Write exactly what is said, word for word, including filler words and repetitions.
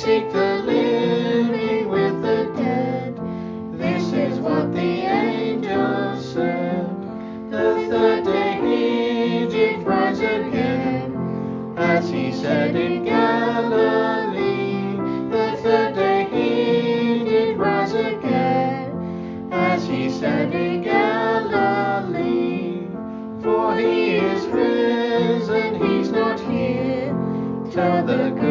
seek the living with the dead. This is what the angels said. The third day he did rise again, as he said in Galilee. The third day he did rise again, as he said in Galilee. For he is risen, he's not here. Tell the good